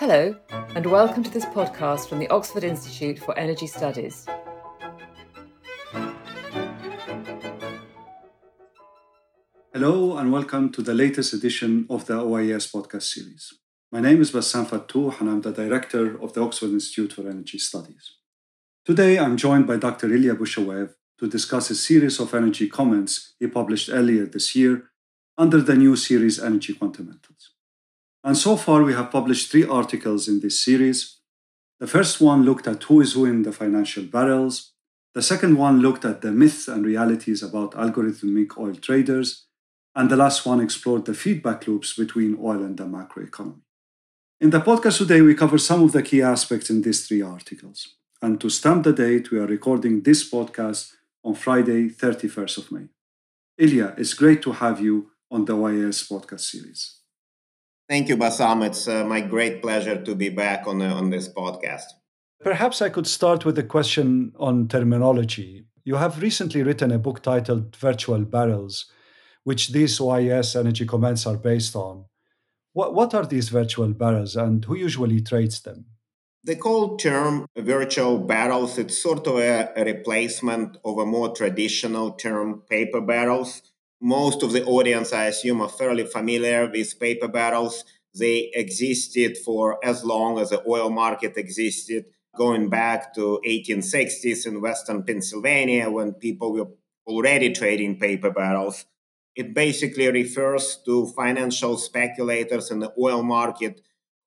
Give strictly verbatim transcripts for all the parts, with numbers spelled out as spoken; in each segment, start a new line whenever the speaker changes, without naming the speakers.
Hello, and welcome to this podcast from the Oxford Institute for Energy Studies.
Hello, and welcome to the latest edition of the O I E S podcast series. My name is Bassam Fattouh, and I'm the director of the Oxford Institute for Energy Studies. Today, I'm joined by Doctor Ilya Bushauev to discuss a series of energy comments he published earlier this year under the new series Energy Fundamentals. And so far, we have published three articles in this series. The first one looked at who is who in the financial barrels. The second one looked at the myths and realities about algorithmic oil traders. And the last one explored the feedback loops between oil and the macroeconomy. In the podcast today, we cover some of the key aspects in these three articles. And to stamp the date, we are recording this podcast on Friday, thirty-first of May. Ilya, it's great to have you on the O I E S podcast series.
Thank you, Bassam. It's uh, my great pleasure to be back on, uh, on this podcast.
Perhaps I could start with a question on terminology. You have recently written a book titled Virtual Barrels, which these O I E S energy comments are based on. What, what are these virtual barrels and who usually trades them?
The cold term virtual barrels, it's sort of a, a replacement of a more traditional term paper barrels. Most of the audience, I assume, are fairly familiar with paper barrels. They existed for as long as the oil market existed, going back to eighteen sixties in Western Pennsylvania when people were already trading paper barrels. It basically refers to financial speculators in the oil market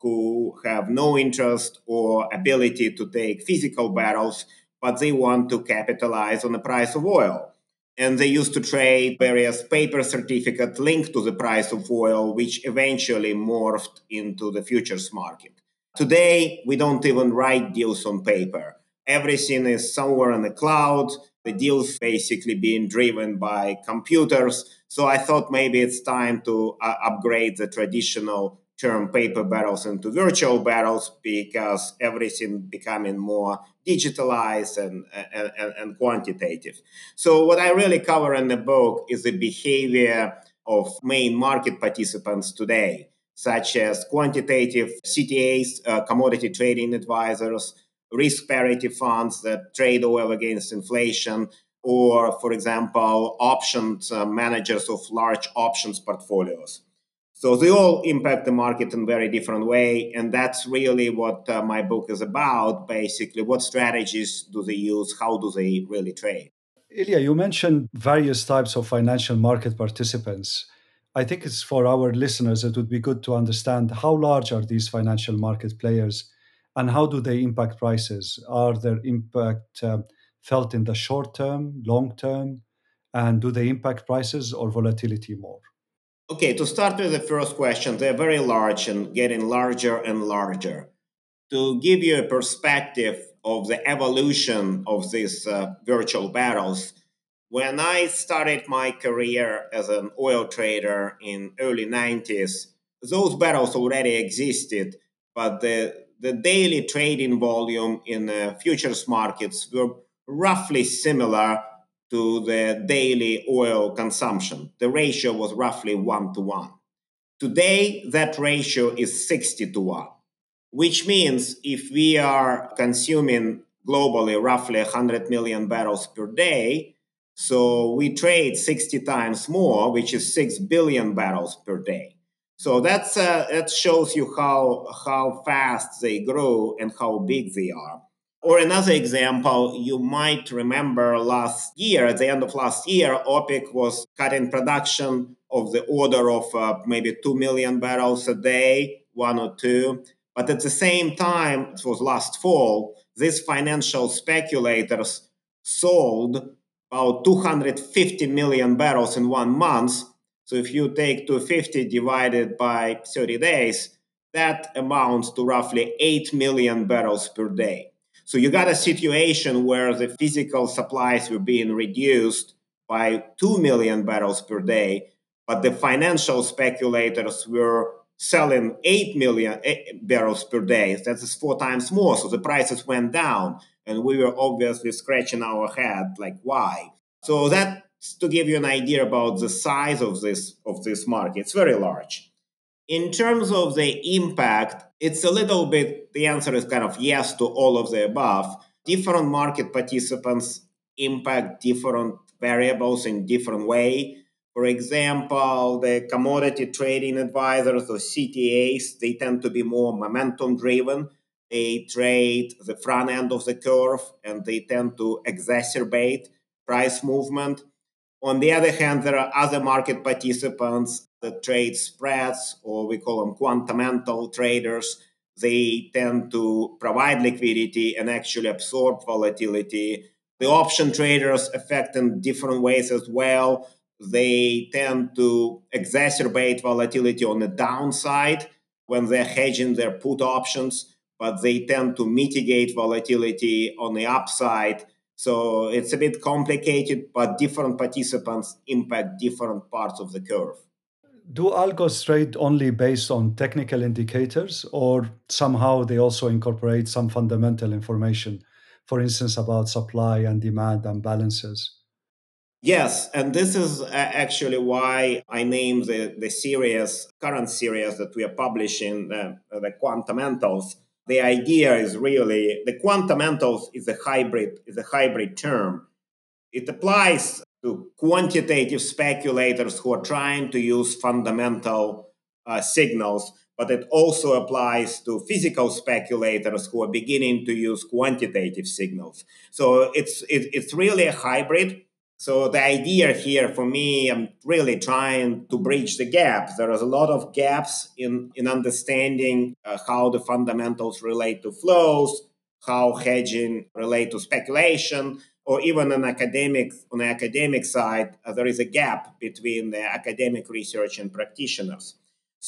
who have no interest or ability to take physical barrels, but they want to capitalize on the price of oil. And they used to trade various paper certificates linked to the price of oil, which eventually morphed into the futures market. Today, we don't even write deals on paper. Everything is somewhere in the cloud. The deals basically being driven by computers. So I thought maybe it's time to uh, upgrade the traditional term paper barrels into virtual barrels because everything becoming more digitalized and, and, and quantitative. So what I really cover in the book is the behavior of main market participants today, such as quantitative C T As, uh, commodity trading advisors, risk parity funds that trade oil against inflation, or, for example, options uh, managers of large options portfolios. So they all impact the market in a very different way, and that's really what uh, my book is about, basically. What strategies do they use? How do they really trade?
Ilya, you mentioned various types of financial market participants. I think it's for our listeners, it would be good to understand how large are these financial market players and how do they impact prices? Are their impact uh, felt in the short term, long term, and do they impact prices or volatility more?
Okay, to start with the first question, they're very large and getting larger and larger. To give you a perspective of the evolution of these uh, virtual barrels, when I started my career as an oil trader in early nineties, those barrels already existed, but the, the daily trading volume in the futures markets were roughly similar to the daily oil consumption. The ratio was roughly one to one. Today, that ratio is sixty to one, which means if we are consuming globally roughly one hundred million barrels per day, so we trade sixty times more, which is six billion barrels per day. So that's uh, that shows you how, how fast they grow and how big they are. Or another example, you might remember last year, at the end of last year, OPEC was cutting production of the order of uh, maybe two million barrels a day, one or two. But at the same time, it was last fall, these financial speculators sold about two hundred fifty million barrels in one month. So if you take two hundred fifty divided by thirty days, that amounts to roughly eight million barrels per day. So you got a situation where the physical supplies were being reduced by two million barrels per day, but the financial speculators were selling eight million barrels per day. That is four times more. So the prices went down, and we were obviously scratching our head, like, why? So that's to give you an idea about the size of this, of this market. It's very large. In terms of the impact, it's a little bit, the answer is kind of yes to all of the above. Different market participants impact different variables in different way. For example, the commodity trading advisors or C T As, they tend to be more momentum driven. They trade the front end of the curve and they tend to exacerbate price movement. On the other hand, there are other market participants that trade spreads, or we call them quantamental traders. They tend to provide liquidity and actually absorb volatility. The option traders affect in different ways as well. They tend to exacerbate volatility on the downside when they're hedging their put options, but they tend to mitigate volatility on the upside. So it's a bit complicated, but different participants impact different parts of the curve.
Do algos trade only based on technical indicators, or somehow they also incorporate some fundamental information, for instance, about supply and demand and balances?
Yes, and this is actually why I named the, the series, current series that we are publishing, the, the Quantamentals. The idea is really, the Quantamentals is a hybrid, is a hybrid term. It applies to quantitative speculators who are trying to use fundamental uh, signals, but it also applies to physical speculators who are beginning to use quantitative signals. So it's it, it's really a hybrid. So the idea here for me, I'm really trying to bridge the gap. There is a lot of gaps in, in understanding uh, how the fundamentals relate to flows, how hedging relate to speculation, or even on academic on the academic side, uh, there is a gap between the academic research and practitioners.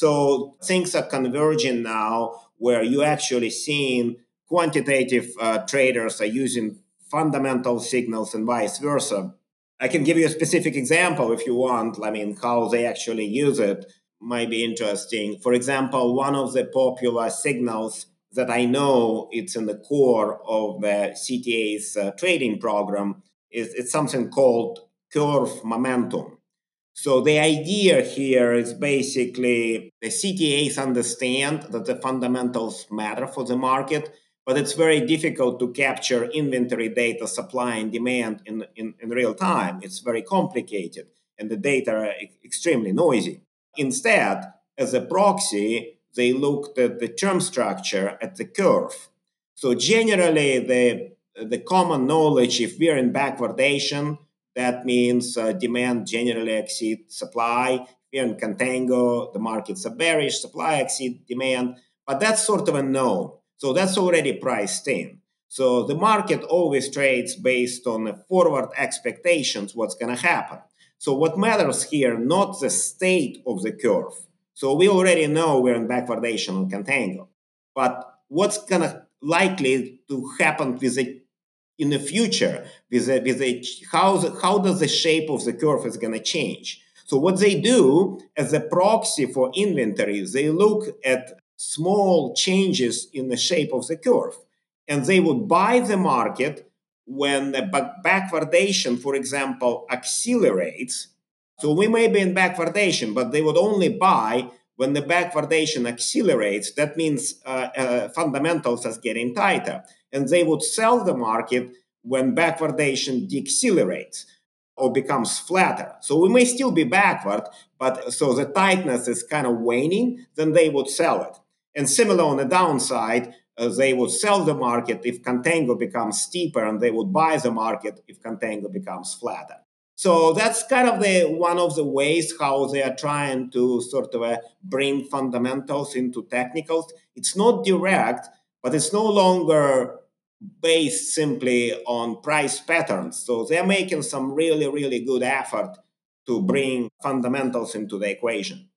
So things are converging now, where you actually seeing quantitative uh, traders are using fundamental signals and vice versa. I can give you a specific example if you want. I mean, how they actually use it might be interesting. For example, one of the popular signals that I know it's in the core of the C T A's uh, trading program is it's something called curve momentum. So the idea here is basically the C T As understand that the fundamentals matter for the market, but it's very difficult to capture inventory data, supply and demand in, in, in real time. It's very complicated and the data are extremely noisy. Instead, as a proxy, they looked at the term structure at the curve. So generally, the, the common knowledge, if we're in backwardation, that means uh, demand generally exceeds supply. If we're in contango, the markets are bearish, supply exceeds demand, but that's sort of a known. So that's already priced in. So the market always trades based on the forward expectations, what's going to happen. So what matters here, not the state of the curve. So we already know we're in backwardation on contango. But what's going to likely to happen with the, in the future, with the, with the, how, the, how does the shape of the curve is going to change? So what they do as a proxy for inventory, they look at small changes in the shape of the curve. And they would buy the market when the backwardation, for example, accelerates. So we may be in backwardation, but they would only buy when the backwardation accelerates. That means uh, uh, fundamentals are getting tighter. And they would sell the market when backwardation decelerates or becomes flatter. So we may still be backward, but so the tightness is kind of waning, then they would sell it. And similar on the downside, uh, they would sell the market if contango becomes steeper, and they would buy the market if contango becomes flatter. So that's kind of the one of the ways how they are trying to sort of uh, bring fundamentals into technicals. It's not direct, but it's no longer based simply on price patterns. So they're making some really, really good effort to bring fundamentals into the equation.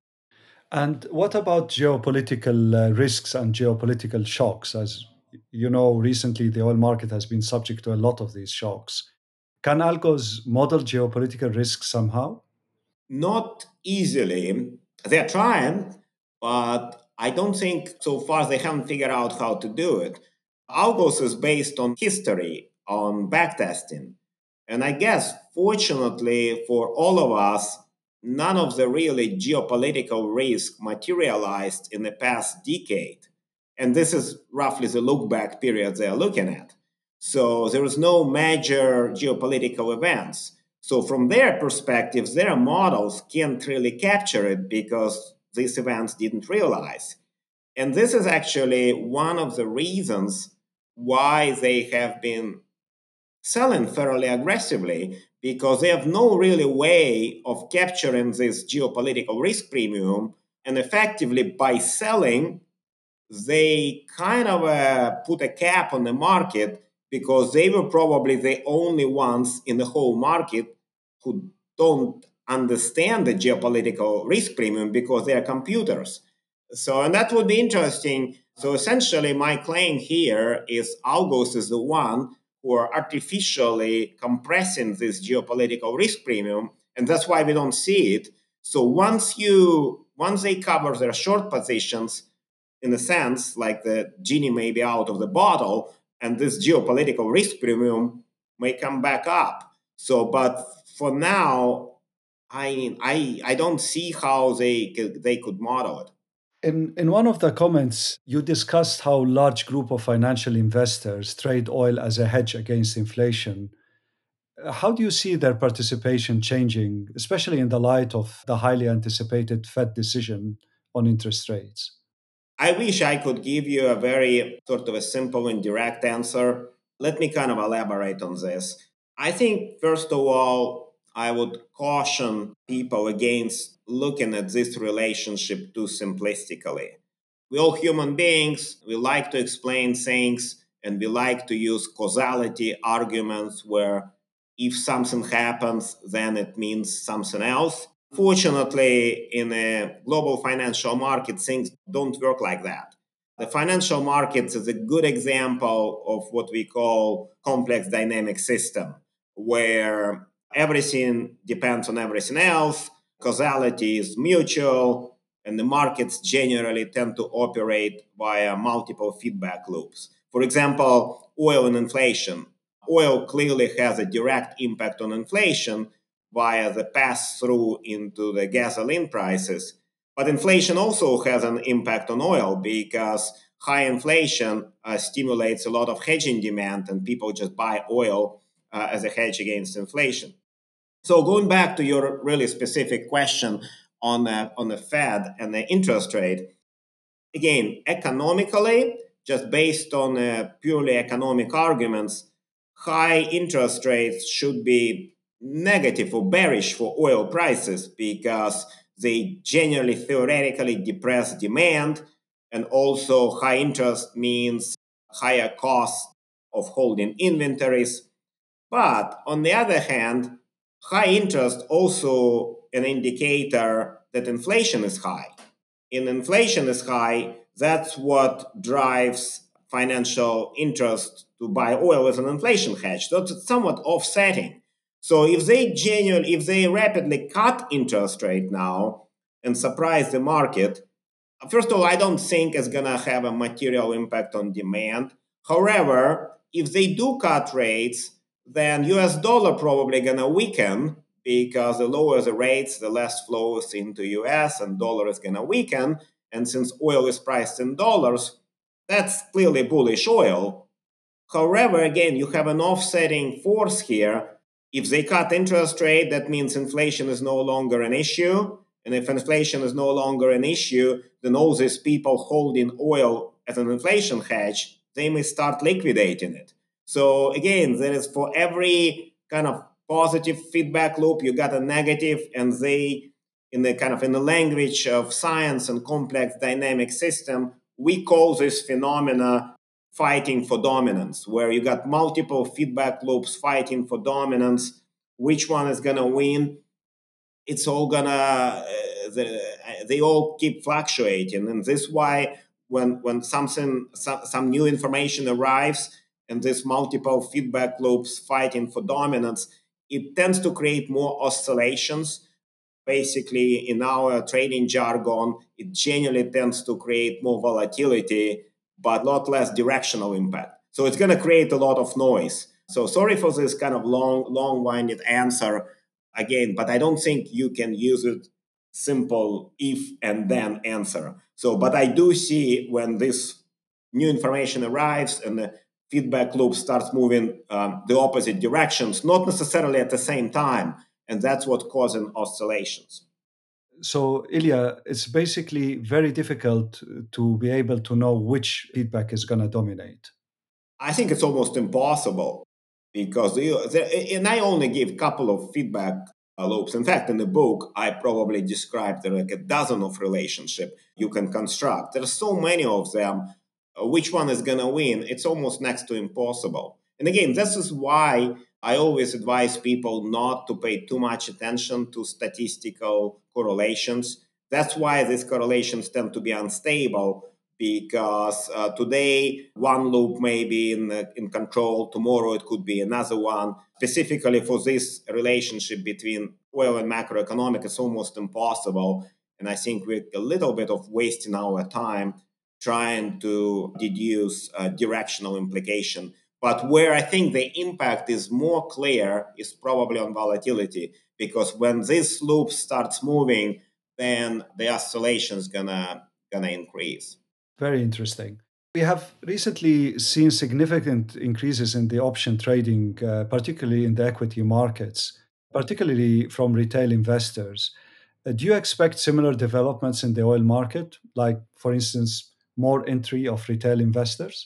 And what about geopolitical uh, risks and geopolitical shocks? As you know, recently the oil market has been subject to a lot of these shocks. Can algos model geopolitical risks somehow?
Not easily. They're trying, but I don't think so far they haven't figured out how to do it. Algos is based on history, on backtesting. And I guess, fortunately for all of us, none of the really geopolitical risk materialized in the past decade. And this is roughly the look back period they're looking at. So there is no major geopolitical events. So from their perspective, their models can't really capture it because these events didn't realize. And this is actually one of the reasons why they have been selling fairly aggressively, because they have no really way of capturing this geopolitical risk premium. And effectively, by selling, they kind of uh, put a cap on the market, because they were probably the only ones in the whole market who don't understand the geopolitical risk premium because they are computers. So, and that would be interesting. So essentially, my claim here is Algos is the one who are artificially compressing this geopolitical risk premium, and that's why we don't see it. So once you once they cover their short positions, in a sense, like the genie may be out of the bottle, and this geopolitical risk premium may come back up. So, but for now, I I I don't see how they they could model it.
In, in one of the comments, you discussed how a large group of financial investors trade oil as a hedge against inflation. How do you see their participation changing, especially in the light of the highly anticipated Fed decision on interest rates?
I wish I could give you a very sort of a simple and direct answer. Let me kind of elaborate on this. I think, first of all, I would caution people against looking at this relationship too simplistically. We're all human beings. We like to explain things, and we like to use causality arguments where if something happens, then it means something else. Fortunately, in a global financial market, things don't work like that. The financial markets is a good example of what we call complex dynamic system, where everything depends on everything else, causality is mutual, and the markets generally tend to operate via multiple feedback loops. For example, oil and inflation. Oil clearly has a direct impact on inflation via the pass-through into the gasoline prices. But inflation also has an impact on oil, because high inflation uh, stimulates a lot of hedging demand, and people just buy oil uh, as a hedge against inflation. So going back to your really specific question on, uh, on the Fed and the interest rate, again, economically, just based on uh, purely economic arguments, high interest rates should be negative or bearish for oil prices, because they generally theoretically depress demand, and also high interest means higher cost of holding inventories. But on the other hand, high interest also an indicator that inflation is high. And inflation is high, that's what drives financial interest to buy oil as an inflation hedge. So it's somewhat offsetting. So if they genuinely, if they rapidly cut interest rate now and surprise the market, first of all, I don't think it's going to have a material impact on demand. However, if they do cut rates, then U S dollar probably going to weaken, because the lower the rates, the less flows into U S, and dollar is going to weaken. And since oil is priced in dollars, that's clearly bullish oil. However, again, you have an offsetting force here. If they cut interest rate, that means inflation is no longer an issue. And if inflation is no longer an issue, then all these people holding oil as an inflation hedge, they may start liquidating it. So again, there is, for every kind of positive feedback loop, you got a negative, and they, in the kind of in the language of science and complex dynamic system, we call this phenomena fighting for dominance, where you got multiple feedback loops fighting for dominance. Which one is going to win? It's all gonna, uh, the, they all keep fluctuating. And this is why when, when something, some, some new information arrives, and this multiple feedback loops fighting for dominance, it tends to create more oscillations. Basically, in our trading jargon, it generally tends to create more volatility, but a lot less directional impact. So it's going to create a lot of noise. So sorry for this kind of long, long-winded answer, again, but I don't think you can use it simple if and then answer. So, but I do see when this new information arrives and the feedback loop starts moving um, the opposite directions, not necessarily at the same time, and that's what causing oscillations.
So, Ilya, it's basically very difficult to be able to know which feedback is going to dominate.
I think it's almost impossible because you, the, and I only give a couple of feedback loops. In fact, in the book, I probably described there are like a dozen of relationship you can construct. There are so many of them. Uh, which one is going to win? It's almost next to impossible. And again, this is why I always advise people not to pay too much attention to statistical correlations. That's why these correlations tend to be unstable, because uh, today one loop may be in, uh, in control, tomorrow it could be another one. Specifically for this relationship between oil and macroeconomic, it's almost impossible. And I think we're a little bit of wasting our time trying to deduce a directional implication. But where I think the impact is more clear is probably on volatility, because when this loop starts moving, then the oscillation is gonna gonna increase.
Very interesting. We have recently seen significant increases in the option trading, uh, particularly in the equity markets, particularly from retail investors. Uh, do you expect similar developments in the oil market, like, for instance, more entry of retail investors?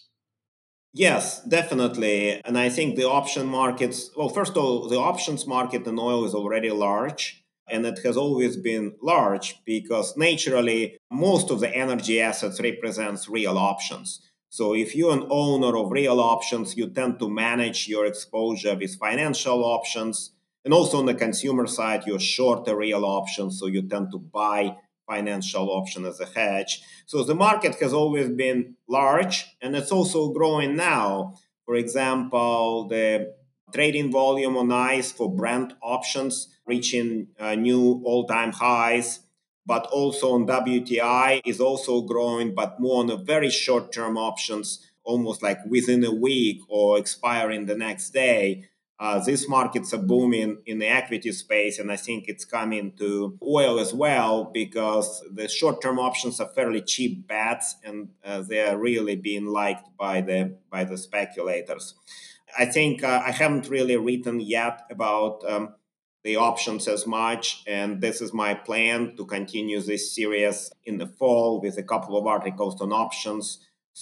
Yes, definitely. And I think the option markets, well, first of all, the options market in oil is already large. And it has always been large because naturally, most of the energy assets represents real options. So if you're an owner of real options, you tend to manage your exposure with financial options. And also on the consumer side, you're short the real options, so you tend to buy financial option as a hedge. So the market has always been large, and it's also growing now. For example, the trading volume on ICE for Brent options reaching uh, new all-time highs, but also on W T I is also growing, but more on the very short-term options, almost like within a week or expiring the next day. Uh, these markets are booming in the equity space, and I think it's coming to oil as well, because the short-term options are fairly cheap bets, and uh, they are really being liked by the by the speculators. I think uh, I haven't really written yet about um, the options as much, and this is my plan to continue this series in the fall with a couple of articles on options.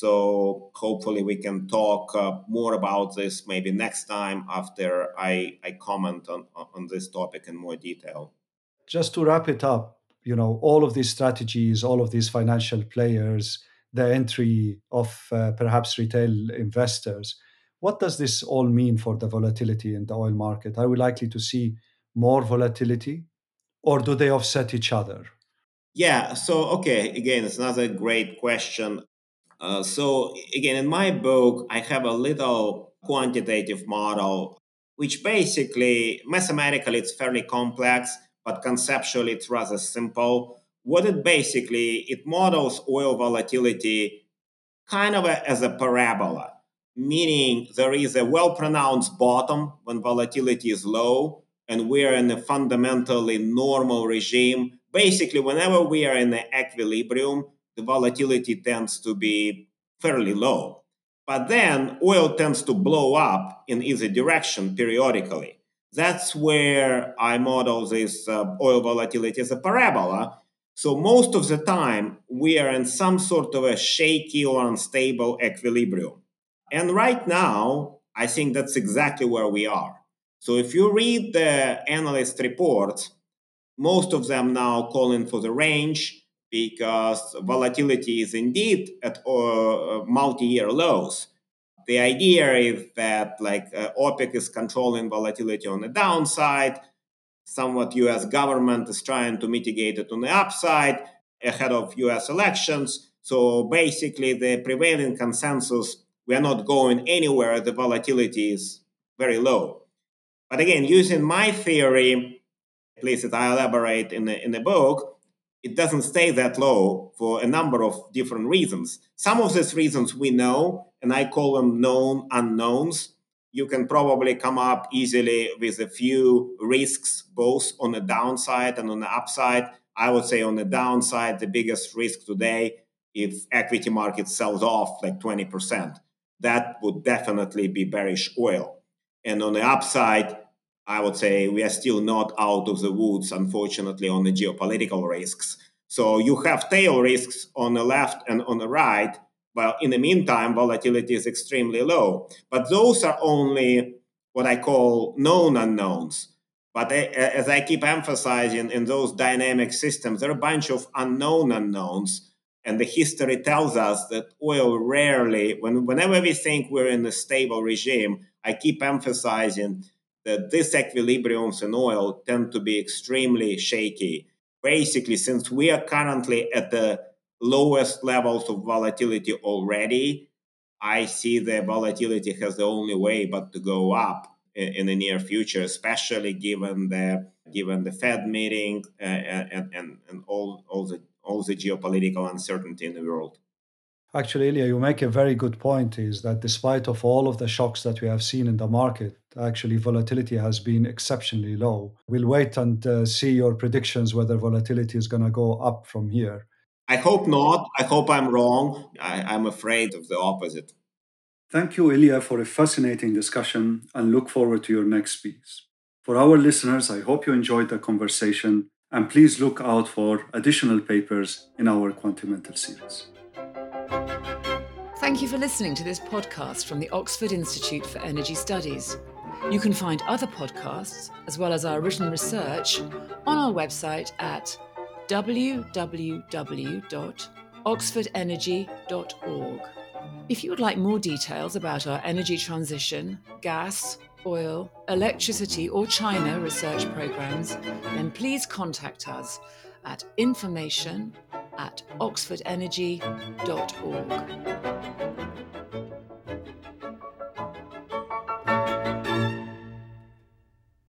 So hopefully we can talk uh, more about this maybe next time after I, I comment on, on this topic in more detail.
Just to wrap it up, you know, all of these strategies, all of these financial players, the entry of uh, perhaps retail investors, what does this all mean for the volatility in the oil market? Are we likely to see more volatility, or do they offset each other?
Yeah, so okay, again, it's another great question. Uh, so again, in my book, I have a little quantitative model, which basically, mathematically, it's fairly complex, but conceptually, it's rather simple. What it basically, it models oil volatility kind of a, as a parabola, meaning there is a well-pronounced bottom when volatility is low, and we are in a fundamentally normal regime. Basically, whenever we are in the equilibrium, the volatility tends to be fairly low. But then oil tends to blow up in either direction periodically. That's where I model this uh, oil volatility as a parabola. So most of the time, we are in some sort of a shaky or unstable equilibrium. And right now, I think that's exactly where we are. So if you read the analyst reports, most of them now calling for the range because volatility is indeed at uh, multi-year lows. The idea is that like uh, OPEC is controlling volatility on the downside, somewhat U S government is trying to mitigate it on the upside ahead of U S elections. So basically the prevailing consensus, we are not going anywhere, the volatility is very low. But again, using my theory, at least that I elaborate in the, in the book, it doesn't stay that low for a number of different reasons. Some of these reasons we know, and I call them known unknowns. you can probably come up easily with a few risks, both on the downside and on the upside. I would say on the downside, the biggest risk today, if equity market sells off like twenty percent, that would definitely be bearish oil. And on the upside, I would say we are still not out of the woods, unfortunately, on the geopolitical risks. So you have tail risks on the left and on the right. Well, in the meantime, volatility is extremely low. But those are only what I call known unknowns. But as I keep emphasizing, in those dynamic systems, there are a bunch of unknown unknowns. And the history tells us that oil rarely, when, whenever we think we're in a stable regime, I keep emphasizing that these equilibriums in oil tend to be extremely shaky. Basically, since we are currently at the lowest levels of volatility already, I see the volatility has the only way but to go up in, in the near future, especially given the given the Fed meeting uh, and, and, and all, all the all the geopolitical uncertainty in the world.
Actually, Ilya, you make a very good point, is that despite of all of the shocks that we have seen in the market, actually volatility has been exceptionally low. We'll wait and uh, see your predictions whether volatility is going to go up from here.
I hope not. I hope I'm wrong. I, I'm afraid of the opposite.
Thank you, Ilya, for a fascinating discussion, and look forward to your next piece. For our listeners, I hope you enjoyed the conversation, and please look out for additional papers in our Quantimental series.
Thank you for listening to this podcast from the Oxford Institute for Energy Studies. You can find other podcasts, as well as our written research, on our website at w w w dot oxford energy dot org. If you would like more details about our energy transition, gas, oil, electricity, or China research programs, then please contact us at information at oxford energy dot org.